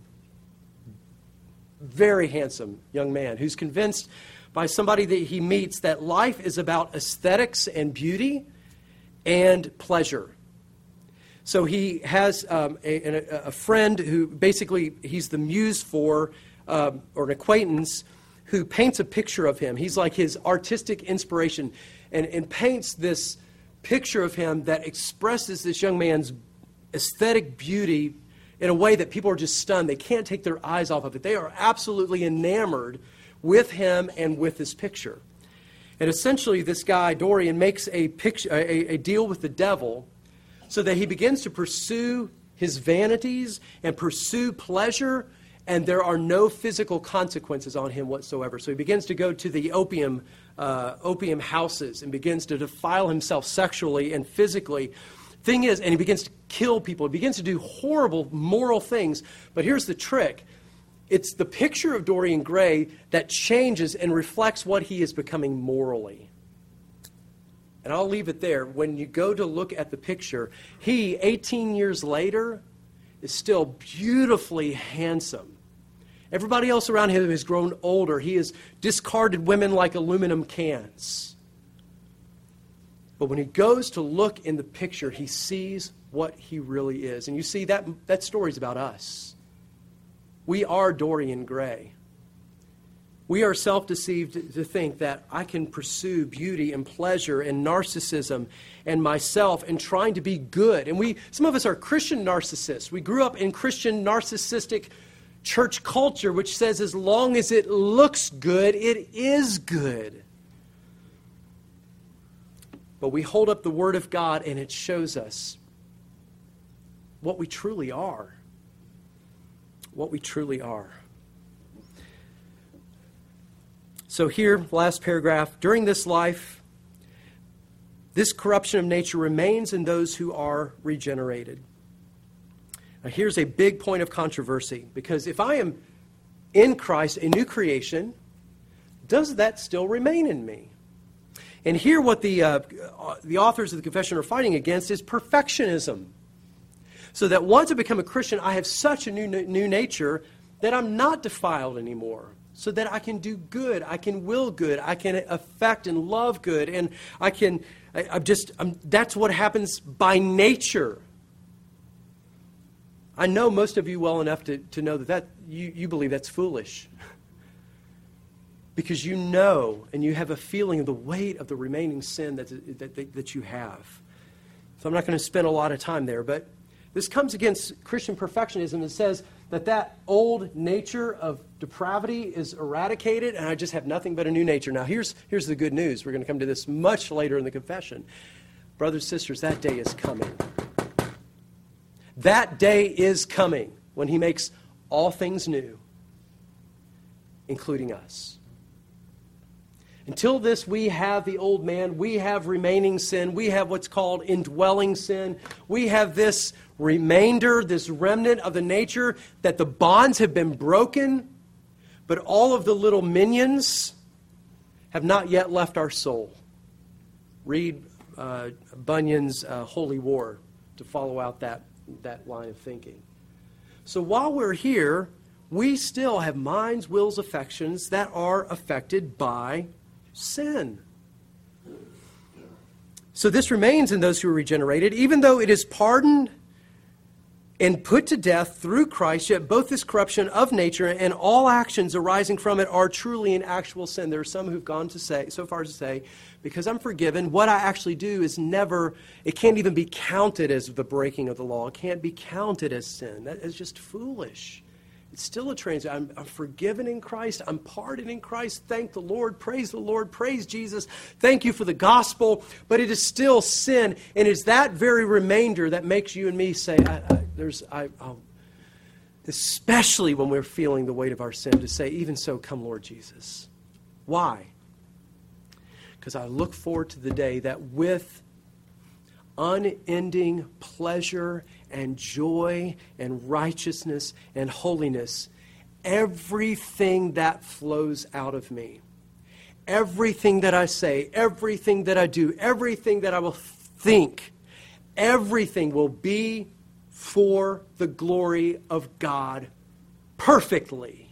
S1: young man who's convinced by somebody that he meets that life is about aesthetics and beauty and pleasure. So he has a friend who basically he's the muse for, or an acquaintance, who paints a picture of him. He's like his artistic inspiration and paints this picture of him that expresses this young man's aesthetic beauty in a way that people are just stunned. They can't take their eyes off of it. They are absolutely enamored with him and with this picture. And essentially, this guy, Dorian, makes a deal with the devil so that he begins to pursue his vanities and pursue pleasure, and there are no physical consequences on him whatsoever. So he begins to go to the opium houses and begins to defile himself sexually and physically. Thing is, and he begins to kill people. He begins to do horrible moral things. But here's the trick. It's the picture of Dorian Gray that changes and reflects what he is becoming morally. And I'll leave it there. When you go to look at the picture, he, 18 years later, is still beautifully handsome. Everybody else around him has grown older. He has discarded women like aluminum cans. But when he goes to look in the picture, he sees what he really is. And you see, that story's about us. We are Dorian Gray. We are self-deceived to think that I can pursue beauty and pleasure and narcissism and myself and trying to be good. And some of us are Christian narcissists. We grew up in Christian narcissistic church culture, which says as long as it looks good, it is good. But we hold up the Word of God and it shows us what we truly are. What we truly are. So here, last paragraph, during this life, this corruption of nature remains in those who are regenerated. Now here's a big point of controversy, because if I am in Christ, a new creation, does that still remain in me? And here what the authors of the Confession are fighting against is perfectionism. So that once I become a Christian, I have such a new nature that I'm not defiled anymore. So that I can do good, I can will good, I can affect and love good, and that's what happens by nature. I know most of you well enough to know that you believe that's foolish. Because you know and you have a feeling of the weight of the remaining sin that you have. So I'm not going to spend a lot of time there, but this comes against Christian perfectionism that says that old nature of depravity is eradicated and I just have nothing but a new nature. Now here's the good news. We're going to come to this much later in the confession. Brothers, sisters, that day is coming. That day is coming when he makes all things new, including us. Until this, we have the old man, we have remaining sin, we have what's called indwelling sin, we have this remainder, this remnant of the nature that the bonds have been broken, but all of the little minions have not yet left our soul. Read Bunyan's Holy War to follow out that line of thinking. So while we're here, we still have minds, wills, affections that are affected by sin. So this remains in those who are regenerated, even though it is pardoned and put to death through Christ, yet both this corruption of nature and all actions arising from it are truly an actual sin. There are some who've gone to say, so far as to say, because I'm forgiven, what I actually do is never, it can't even be counted as the breaking of the law. It can't be counted as sin. That is just foolish. It's still a transaction. I'm forgiven in Christ. I'm pardoned in Christ. Thank the Lord. Praise the Lord. Praise Jesus. Thank you for the gospel. But it is still sin. And it's that very remainder that makes you and me say, especially when we're feeling the weight of our sin, to say, even so, come Lord Jesus. Why? Because I look forward to the day that with unending pleasure and joy and righteousness and holiness, everything that flows out of me, everything that I say, everything that I do, everything that I will think, everything will be for the glory of God perfectly.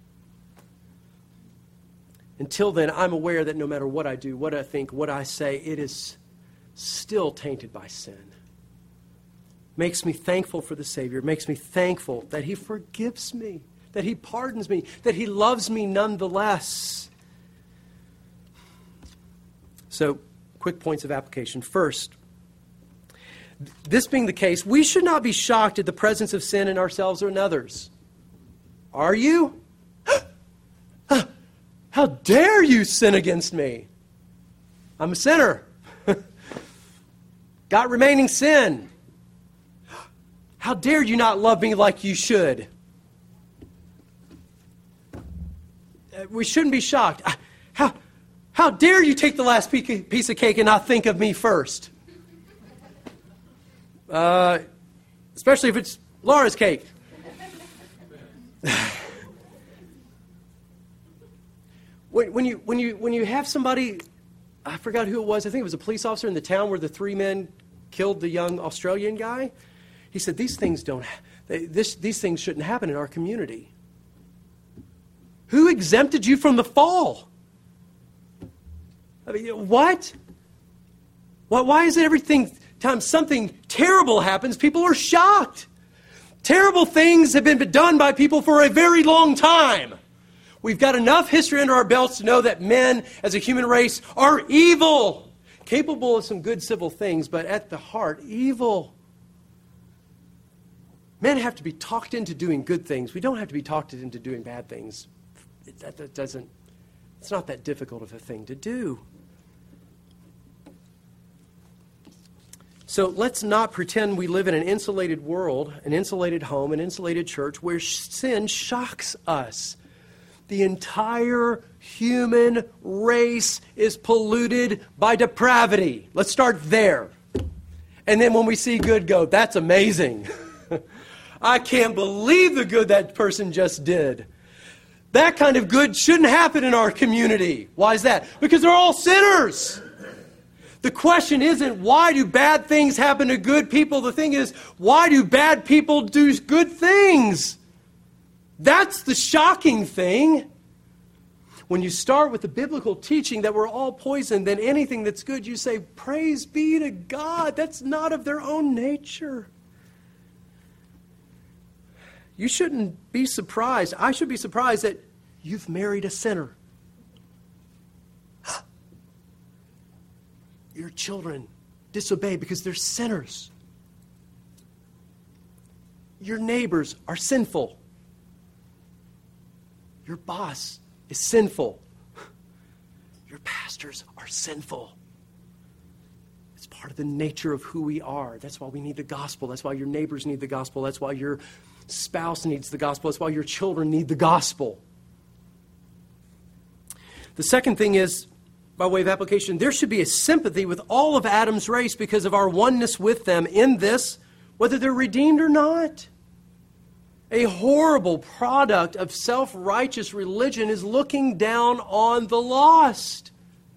S1: Until then, I'm aware that no matter what I do, what I think, what I say, it is still tainted by sin. Makes me thankful for the Savior. Makes me thankful that He forgives me, that He pardons me, that He loves me nonetheless. So, quick points of application. First, this being the case, we should not be shocked at the presence of sin in ourselves or in others. Are you? How dare you sin against me? I'm a sinner. Got remaining sin. How dare you not love me like you should? We shouldn't be shocked. How dare you take the last piece of cake and not think of me first? Especially if it's Laura's cake. When you have somebody, I forgot who it was. I think it was a police officer in the town where the 3 men killed the young Australian guy. He said, these things shouldn't happen in our community. Who exempted you from the fall? I mean, what? Why is it every time something terrible happens, people are shocked? Terrible things have been done by people for a very long time. We've got enough history under our belts to know that men, as a human race, are evil. Capable of some good civil things, but at the heart, evil. Men have to be talked into doing good things. We don't have to be talked into doing bad things. It's not that difficult of a thing to do. So let's not pretend we live in an insulated world, an insulated home, an insulated church where sin shocks us. The entire human race is polluted by depravity. Let's start there. And then when we see good go, that's amazing. I can't believe the good that person just did. That kind of good shouldn't happen in our community. Why is that? Because they're all sinners. The question isn't, why do bad things happen to good people? The thing is, why do bad people do good things? That's the shocking thing. When you start with the biblical teaching that we're all poisoned, then anything that's good, you say, praise be to God. That's not of their own nature. You shouldn't be surprised. I should be surprised that you've married a sinner. Your children disobey because they're sinners. Your neighbors are sinful. Your boss is sinful. Your pastors are sinful. It's part of the nature of who we are. That's why we need the gospel. That's why your neighbors need the gospel. That's why your spouse needs the gospel. That's why your children need the gospel. The second thing is, by way of application, there should be a sympathy with all of Adam's race because of our oneness with them in this, whether they're redeemed or not. A horrible product of self-righteous religion is looking down on the lost.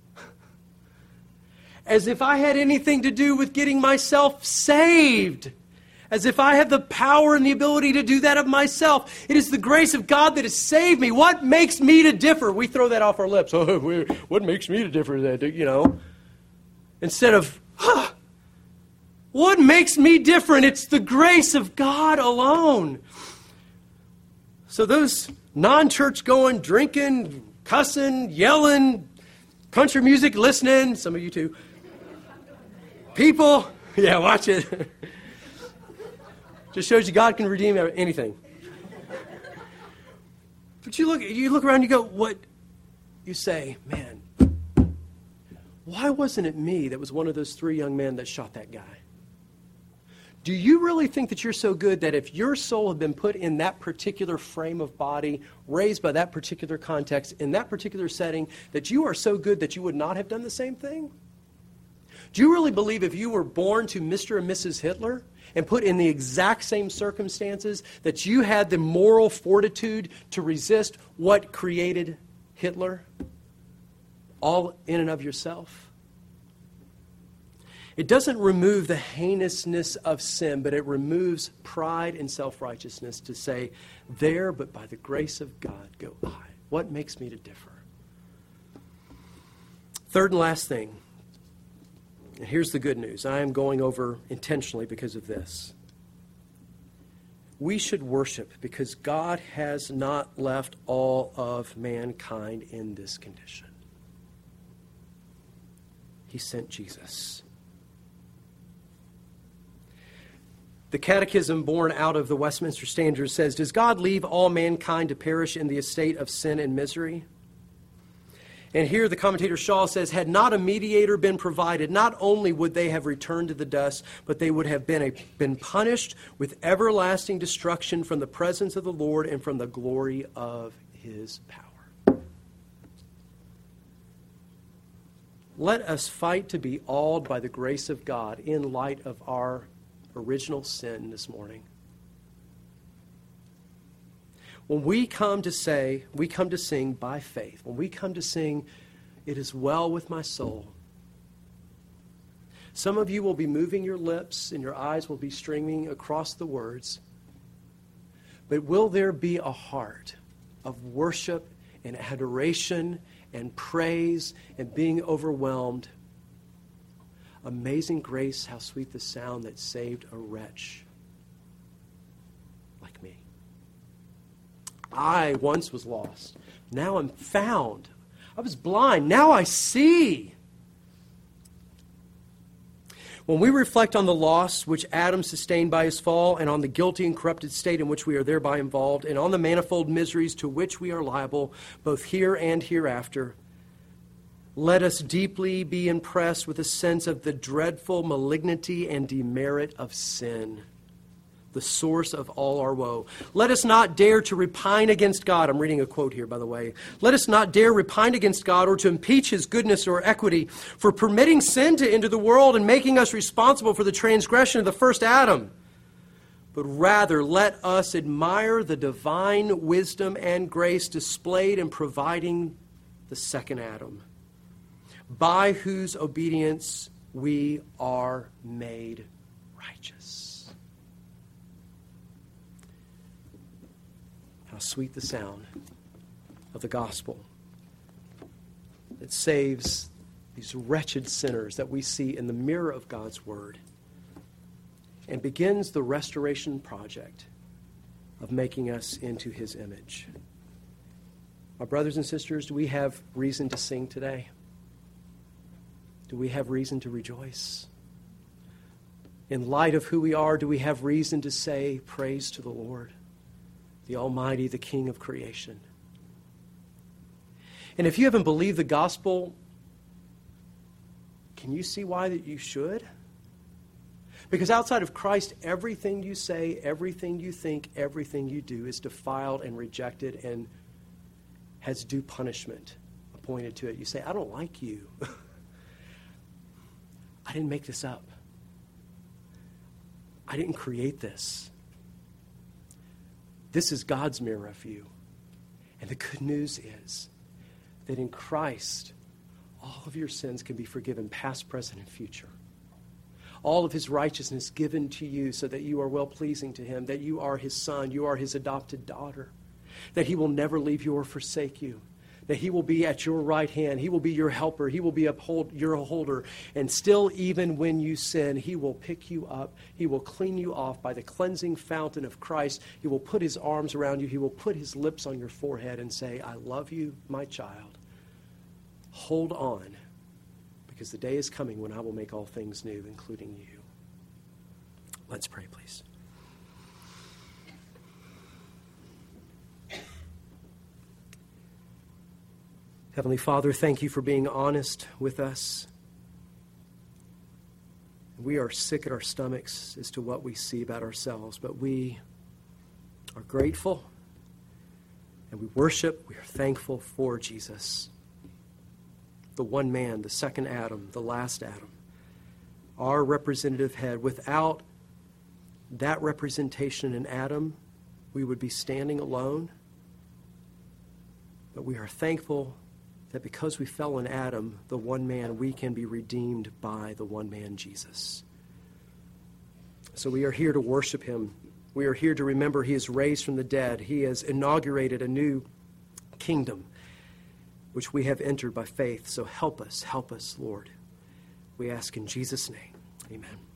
S1: As if I had anything to do with getting myself saved. As if I have the power and the ability to do that of myself. It is the grace of God that has saved me. What makes me to differ? We throw that off our lips. Oh, what makes me to differ? You know, instead of What makes me different? It's the grace of God alone. So those non-church going, drinking, cussing, yelling, country music listening, some of you too, people, yeah, watch it. Just shows you God can redeem anything. But you look around, you go, what? You say, man, why wasn't it me that was one of those 3 young men that shot that guy? Do you really think that you're so good that if your soul had been put in that particular frame of body, raised by that particular context, in that particular setting, that you are so good that you would not have done the same thing? Do you really believe if you were born to Mr. and Mrs. Hitler and put in the exact same circumstances that you had the moral fortitude to resist what created Hitler? All in and of yourself? It doesn't remove the heinousness of sin, but it removes pride and self-righteousness to say, there, but by the grace of God, go I. What makes me to differ? Third and last thing, and here's the good news. I am going over intentionally because of this. We should worship because God has not left all of mankind in this condition. He sent Jesus. The Catechism born out of the Westminster Standards says, does God leave all mankind to perish in the estate of sin and misery? And here the commentator Shaw says, had not a mediator been provided, not only would they have returned to the dust, but they would have been punished with everlasting destruction from the presence of the Lord and from the glory of his power. Let us fight to be awed by the grace of God in light of our original sin this morning. When we come to sing by faith, when we come to sing, it is well with my soul. Some of you will be moving your lips and your eyes will be streaming across the words. But will there be a heart of worship and adoration and praise and being overwhelmed? Amazing grace, how sweet the sound that saved a wretch like me. I once was lost. Now I'm found. I was blind. Now I see. When we reflect on the loss which Adam sustained by his fall and on the guilty and corrupted state in which we are thereby involved and on the manifold miseries to which we are liable, both here and hereafter, let us deeply be impressed with a sense of the dreadful malignity and demerit of sin, the source of all our woe. Let us not dare to repine against God. I'm reading a quote here, by the way. Let us not dare repine against God or to impeach his goodness or equity for permitting sin to enter the world and making us responsible for the transgression of the first Adam. But rather, let us admire the divine wisdom and grace displayed in providing the second Adam, by whose obedience we are made righteous. How sweet the sound of the gospel that saves these wretched sinners that we see in the mirror of God's word and begins the restoration project of making us into his image. My brothers and sisters, do we have reason to sing today? Do we have reason to rejoice? In light of who we are, do we have reason to say praise to the Lord, the Almighty, the King of creation? And if you haven't believed the gospel, can you see why that you should? Because outside of Christ, everything you say, everything you think, everything you do is defiled and rejected and has due punishment appointed to it. You say, I don't like you. I didn't make this up. I didn't create this. This is God's mirror of you. And the good news is that in Christ, all of your sins can be forgiven, past, present, and future. All of his righteousness given to you so that you are well-pleasing to him, that you are his son, you are his adopted daughter, that he will never leave you or forsake you, that he will be at your right hand. He will be your helper. He will be your holder. And still, even when you sin, he will pick you up. He will clean you off by the cleansing fountain of Christ. He will put his arms around you. He will put his lips on your forehead and say, I love you, my child. Hold on, because the day is coming when I will make all things new, including you. Let's pray, please. Heavenly Father, thank you for being honest with us. We are sick at our stomachs as to what we see about ourselves, but we are grateful and we worship. We are thankful for Jesus, the one man, the second Adam, the last Adam, our representative head. Without that representation in Adam, we would be standing alone. But we are thankful that because we fell in Adam, the one man, we can be redeemed by the one man, Jesus. So we are here to worship him. We are here to remember he is raised from the dead. He has inaugurated a new kingdom, which we have entered by faith. So help us, Lord. We ask in Jesus' name. Amen.